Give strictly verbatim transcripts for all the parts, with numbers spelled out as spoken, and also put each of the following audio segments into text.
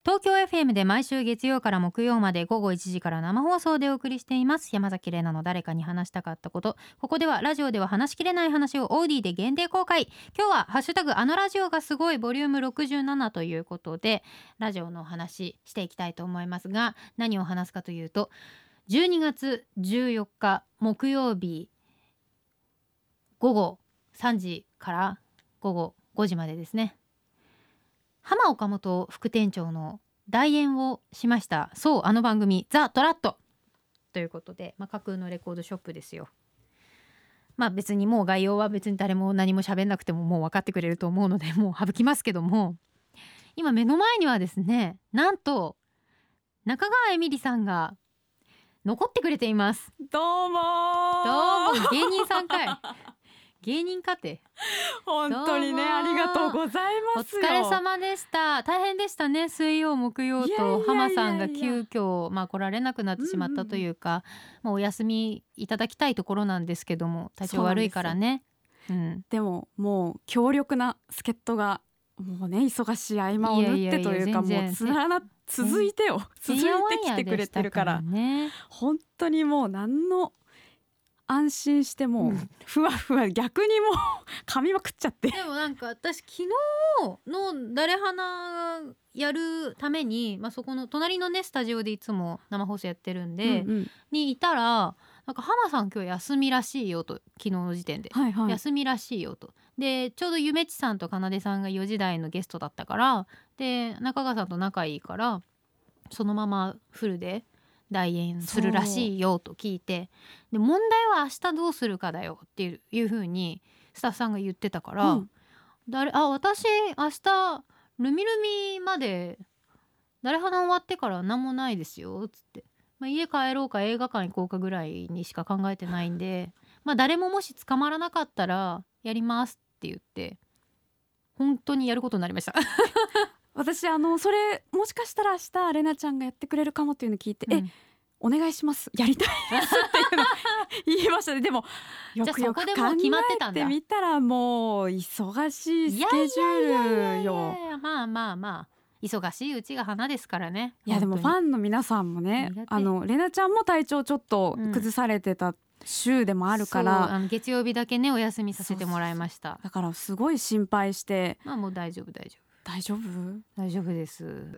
東京 エフエム で毎週月曜から木曜まで午後いちじから生放送でお送りしています山崎怜奈の誰かに話したかったこと。ここではラジオでは話しきれない話をオーディで限定公開。今日はハッシュタグあのラジオがすごいボリュームろくじゅうななということでラジオのお話していきたいと思いますが、何を話すかというとじゅうにがつじゅうよっか木曜日午後さんじから午後ごじまでですね、浜岡本副店長の代演をしました。そう、あの番組ザ・トラットということで、まあ、架空のレコードショップですよ。まあ別にもう概要は別に誰も何も喋んなくてももう分かってくれると思うのでもう省きますけども、今目の前にはですね、なんと中川えみりさんが残ってくれています。 どうもーどうも芸人さんかい芸人かて本当にね、ありがとうございますよ。 お疲れ様でした。大変でしたね。水曜木曜と浜さんが急遽まあ来られなくなってしまったというか、うんうんうん、まあ、お休みいただきたいところなんですけども、体調悪いからね。で, うん、 でももう強力な助っ人がもうね、忙しい合間を縫ってというか、もうつなが続いてよ続いてきてくれてるから、ね、本当にもう何の安心してもうふわふわ、逆にもう噛みまくっちゃって。 でもなんか私昨日の誰花やるために、まあ、そこの隣のねスタジオでいつも生放送やってるんで、うんうん、にいたらなんか浜さん今日休みらしいよと、昨日の時点で、はいはい、休みらしいよと。でちょうどゆめっちさんとかなでさんがよじ台のゲストだったから、で中川さんと仲いいからそのままフルで代演するらしいよと聞いて、で問題は明日どうするかだよっていういう風にスタッフさんが言ってたから、うん、誰あ私明日ルミルミまで誰花終わってから何もないですよっつって、まあ、家帰ろうか映画館行こうかぐらいにしか考えてないんで、まあ、誰ももし捕まらなかったらやりますって言って本当にやることになりました私あのそれもしかしたら明日レナちゃんがやってくれるかもっていうのを聞いて、うん、えお願いしますやりたいですっていうの言いましたね。でもよくよく考えてみたらもう忙しいスケジュールよ。 まあまあまあ忙しいうちが花ですからね。 いやでもファンの皆さんもね、あのレナちゃんも体調ちょっと崩されてた週でもあるから、うん、 あの月曜日だけねお休みさせてもらいました。そうそうだからすごい心配して、 まあもう大丈夫大丈夫大丈夫大丈夫です。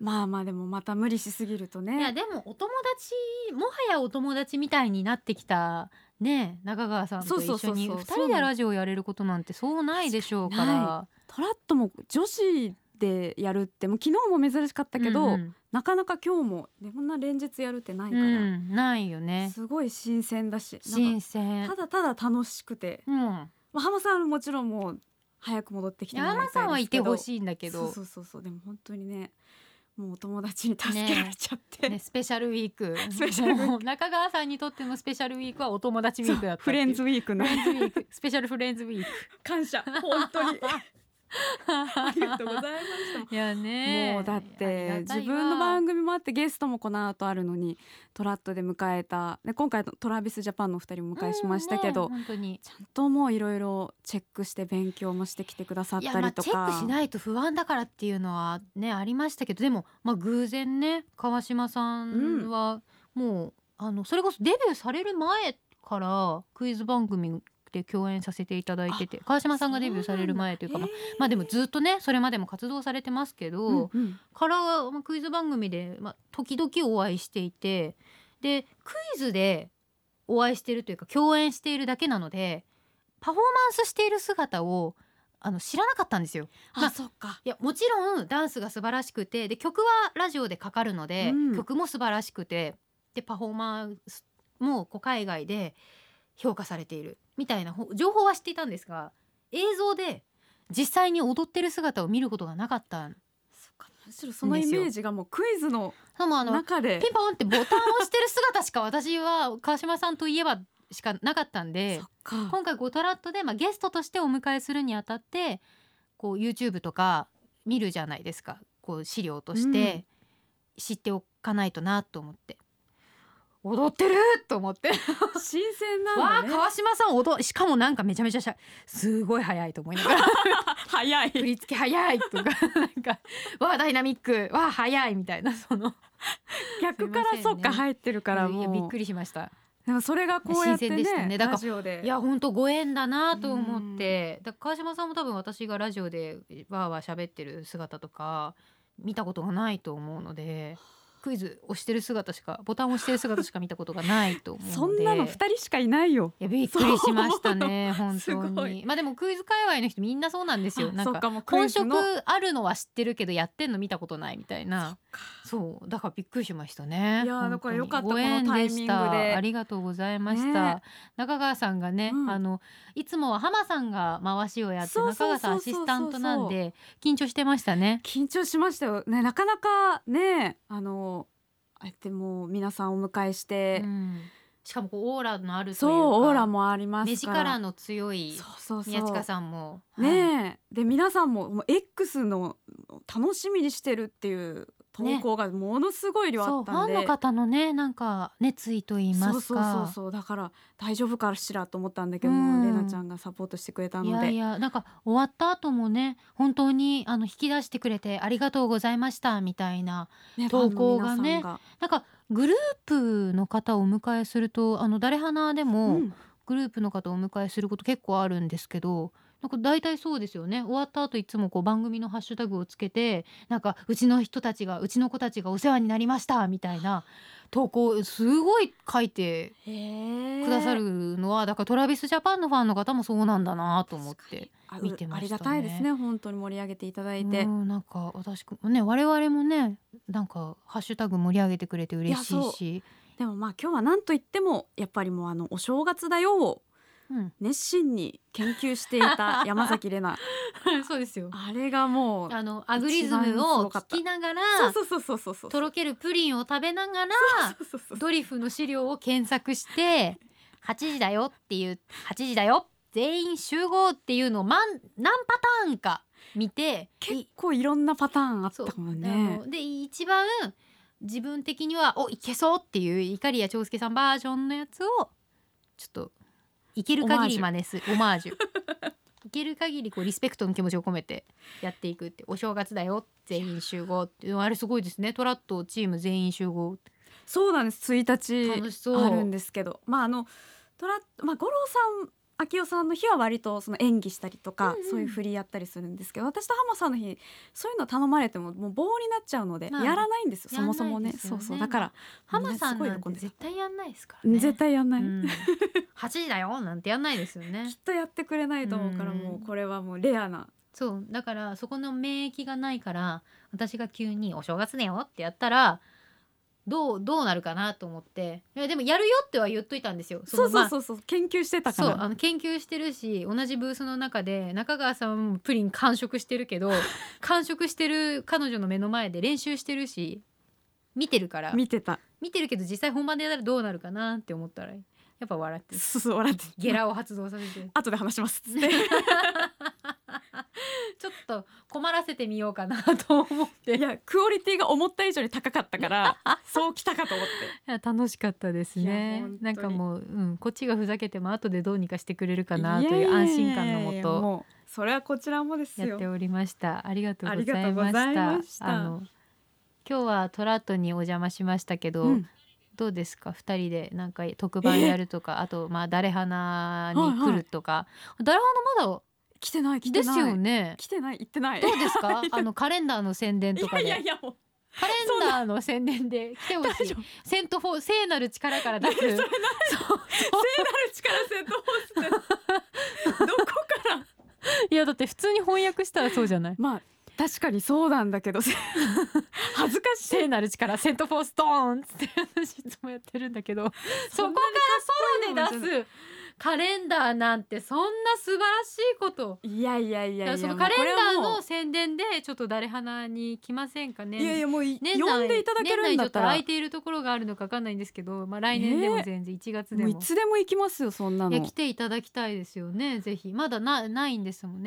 まあまあでもまた無理しすぎるとね。 いやでもお友達もはやお友達みたいになってきたね、中川さんと一緒にふたりでラジオやれることなんてそうないでしょうから。 トラットも女子でやるってもう昨日も珍しかったけど、うんうん、なかなか今日もこんな連日やるってないから、うん、 ないよね。 すごい新鮮だし、 新鮮、 ただただ楽しくて、うん、まあ、浜さんはもちろんもう早く戻ってきてもらいたいですけど、 浜さんはいてほしいんだけど、 そうそうそう、でも本当にねもうお友達に助けられちゃって、 ねね、スペシャルウィークスペシャルウィーク中川さんにとってのスペシャルウィークはお友達ウィークだったっていう、 フレンズウィークのスペシャルフレンズウィーク感謝本当にありがとうございました。 いやね、 もうだって自分の番組もあってゲストもこの後あるのにトラットで迎えた、で今回トラビスジャパンのふたりも迎えしましたけど、 うんね、本当にちゃんともういろいろチェックして勉強もしてきてくださったりとか、いや、まあ、 チェックしないと不安だからっていうのはねありましたけど、でもまあ偶然ね川島さんはもう、うん、あのそれこそデビューされる前からクイズ番組で共演させていただいてて、川島さんがデビューされる前というか、まあ、まあでもずっとねそれまでも活動されてますけど、うんうん、から、まあ、クイズ番組で、まあ、時々お会いしていて、でクイズでお会いしているというか共演しているだけなのでパフォーマンスしている姿をあの知らなかったんですよ。 あ、まあ、そっか。 いやもちろんダンスが素晴らしくて、で曲はラジオでかかるので、うん、曲も素晴らしくて、でパフォーマンスもこう海外で評価されているみたいな情報は知っていたんですが、映像で実際に踊ってる姿を見ることがなかったんそっか、むしろそのイメージがもうクイズの中でピンポンってボタンを押してる姿しか私は川島さんといえばしかなかったんで、今回ゴトラットで、まあ、ゲストとしてお迎えするにあたってこう YouTube とか見るじゃないですか、こう資料として知っておかないとなと思って、 踊ってると思って新鮮なんわあだね。 川島さん踊しかもなんかめちゃめちゃしゃすごい早いと思いながら早い。 振り付け早いとかなんかわあダイナミックわあ早いみたいなその逆からそっか入ってるからもういやびっくりしました。 でもそれがこうやってね、 新鮮でしたねだからラジオでいや本当ご縁だなと思ってだから川島さんも多分私がラジオでわーわー喋ってる姿とか見たことがないと思うのでクイズ押してる姿しかボタンを押してる姿しか見たことがないと思うのでそんなのふたりしかいないよ。 いやびっくりしましたね本すごい当にまあでもクイズ界隈の人みんなそうなんですよ。なんかあそうかもうクイ本職ズのあるのは知ってるけどやってんの見たことないみたいなそうだからびっくりしましたね。 いやーだからよかった本当にご縁このタイミングででしたありがとうございました、 ね中川さんがね、 うんあのいつもは浜さんが回しをやってそうそうそうそう中川さんアシスタントなんで緊張してましたね。 緊張しましたよね。なかなかねあのあえてもう皆さんお迎えして、 うん、しかもこうオーラのあるというかそうオーラもありますから目力の強いそうそうそう宮近さんもねえ、で皆さんももう X の楽しみにしてるっていう投稿がものすごい量あそうったんで、 ファンの方のねなんか熱意と言いますかそうそうそうそうだから大丈夫かしらと思ったんだけどうんも、レナちゃんがサポートしてくれたのでいやいやなんか終わった後もね本当にあの引き出してくれてありがとうございましたみたいなね投稿がねファンの皆さんがなんかグループの方をお迎えするとあの誰花でうもんグループの方をお迎えすること結構あるんですけどなんか大体そうですよね。終わった後いつもこう番組のハッシュタグをつけてなんかうちの人たちがうちの子たちがお世話になりましたみたいな投稿をすごい書いてへくださるのはだからトラビスジャパンのファンの方もそうなんだなと思ってあ見てましたね。 ありがたいですね本当に盛り上げていただいて、 うんなんか私もね我々もねなんかハッシュタグ盛り上げてくれて嬉しいしでもまあ今日は何と言ってもやっぱりもうあのお正月だよをうん熱心に研究していた山崎怜奈そうですよ。 あれがもうあのアグリズムを聞きながらそうそうそうそうそうとろけるプリンを食べながらそうそうそうドリフの資料を検索してはちじだよっていうはちじだよ全員集合っていうのを何何パターンか見て結構いろんなパターンあったもんあね。 ので一番自分的にはおいけそうっていういかりや長介さんバージョンのやつをちょっといける限り真似するオマージュいける限りこうリスペクトの気持ちを込めてやっていくってお正月だよ全員集合っていうのあれすごいですね。トラットチーム全員集合そうなんです。ついたち楽しそうあるんですけど、まああのトラまあ五郎さん明夫さんの日は割とその演技したりとか、 うんうんそういう振りやったりするんですけど、私と浜さんの日そういうの頼まれてももう棒になっちゃうので、 まあやらないんですよそもそもね。 やんないですよねそうそうだから浜さんみなんてなすごい喜んでた絶対やんないですからね。 絶対やんない、 うん、はちじだよなんてやんないですよねきっとやってくれないと思うから、 うんもうこれはもうレアな。 そうだからそこの免疫がないから私が急にお正月だよってやったらどうどうなるかなと思っていやでもやるよっては言っといたんですよ。 そうそううそうそう研究してたから。 そうあの研究してるし同じブースの中で中川さんもプリン完食してるけど完食してる彼女の目の前で練習してるし見てるから見てた。 見てるけど実際本番でやったらどうなるかなって思ったらやっぱ笑ってるそうそう笑ってゲラを発動させて後で話しますっつってちょっと困らせてみようかなと思っていやクオリティが思った以上に高かったからそうきたかと思っていや楽しかったですいやね本当になんかもう、うん、こっちがふざけても後でどうにかしてくれるかなという安心感のもいやいやいやともうそれはこちらもですよやっておりましたありがとうございまありがとうございしたましたあの今日はトラットにお邪魔しましたけど、 うんどうですか二人でなんか特番やるとか、あとまあ誰花に来るとか、誰花まだ来てない来てですないよね来てない行ってないどうですかあのカレンダーの宣伝とかでいやいやいやもうカレンダーの宣伝で来てほしい大丈夫セントフォー聖なる力から出すそれない聖なる力セントフォースってどこからいやだって普通に翻訳したらそうじゃないまあ確かにそうなんだけど恥ずかしい聖なる力セントフォースドーンって私いつもやってるんだけどそこからソロで出すカレンダーなんてそんな素晴らしいこといやいやいやいやそのカレンダーもうこれはもの宣伝でちょっと誰花に来ませんかね。 ういやいやもうい年内呼んでいただけるんだったら年内ちょっと空いているところがあるのか分かんないんですけど、まあ、来年でも全然いちがつでも、 もういつでも行きますよそんないのや来ていただきたいですよねぜひまだなないんですもんね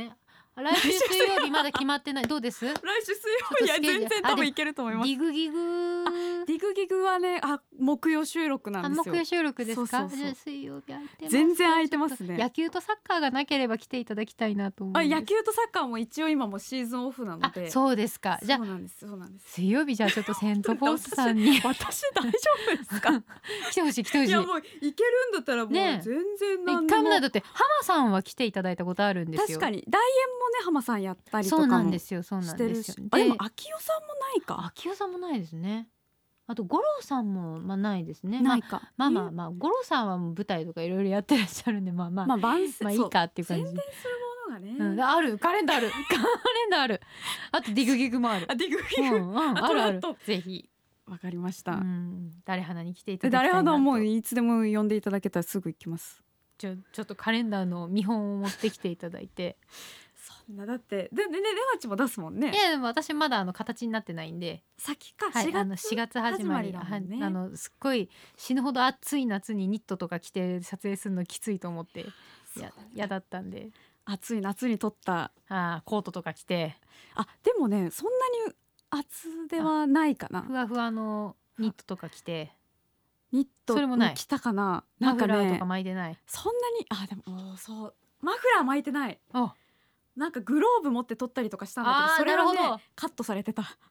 来週水曜日まだ決まってない。どうです？ 来週水曜日、いや全然多分いけると思います。 ディグギグディグギグはね、あ木曜収録なんですよ。 木曜収録ですか？ そうそうそう、 じゃあ水曜日空いてます。 全然空いてますね。 野球とサッカーがなければ来ていただきたいなと思う。 あ野球とサッカーも一応今もシーズンオフなので。 あそうですか。じゃあそうなんですそうなんです。 水曜日じゃあちょっとセントフォースさんに私, 私大丈夫ですか？ 来てほしい来てほしい。 いやもういけるんだったらもう全然何でも、 ね、だって浜さんは来ていただいたことあるんですよ。 確かに大円もね浜さんやったりとかもそうなんですよそうなんですよ。 あでも秋代さんもないか。 秋代さんもないですね。あと五郎さんもまあないですね。 ないか。 まあまあまあ五郎さんはもう舞台とかいろいろやってらっしゃるんでまあまあまあ番宣まあいいかっていう感じ。 宣伝するものがね、 うん、あるカレンダーあるカレンダーある。あとディグギグもある。 あディグギグ、 うんうん、あるある。ぜひ。 わかりました。 うん、誰花に来ていただきたいなと。 誰花もういつでも呼んでいただけたらすぐ行きます。 ちょちょっとカレンダーの見本を持ってきていただいて。 そんなだってでねねレマチも出すもんね。 いやでも私まだあの形になってないんで。 先か、 はい、あのしがつ始まり、はい、あのすっごい死ぬほど暑い夏にニットとか着て撮影するのきついと思ってややだったんで。 暑い夏に撮ったあコートとか着て。 あでもねそんなに厚ではないかな。 ふわふわのニットとか着て。 ニットそれもない。 着たかな。 なんかねマフラーとか巻いてない。 そんなにあでもそうマフラー巻いてない。 あなんかグローブ持って撮ったりとかしたんだけどそれはねカットされてた。カッ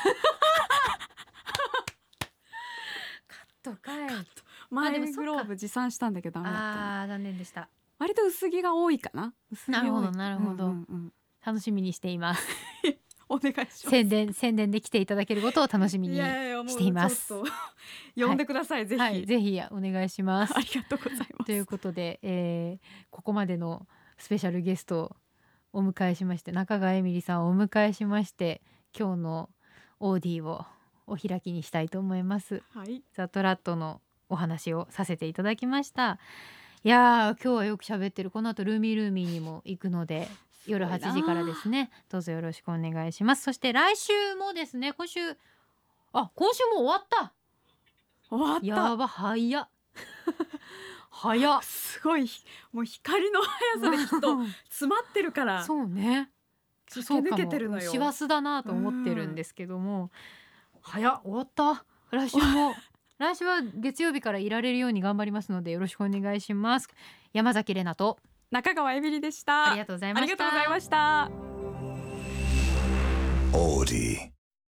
トかい。 前グローブ持参したんだけどダメだった。 あー残念でした。 割と薄着が多いかな。 なるほどなるほど、うんうんうん、楽しみにしています。 お願いします。 宣伝宣伝で来ていただけることを楽しみにしています。 呼んでください、はい、ぜひ、 はい、ぜひお願いします。 ありがとうございます。 ということで、えー、ここまでのスペシャルゲストをお迎えしまして中川えみりさんをお迎えしまして今日のオーディをお開きにしたいと思います。 はい、 ザ・トラットのお話をさせていただきました。いやー今日はよく喋ってる。この後ルーミールーミーにも行くので夜はちじからですねどうぞよろしくお願いします。そして来週もですね今週あ今週も終わった終わった。 やば早っ早っすごいもう光の速さできっと詰まってるからそうね駆け抜けてるのよ。 師走だなと思ってるんですけども早っ終わった来週も来週は月曜日からいられるように頑張りますのでよろしくお願いします。山崎怜奈と中川えみりでした。 ありがとうございました。 ありがとうございました。オーディ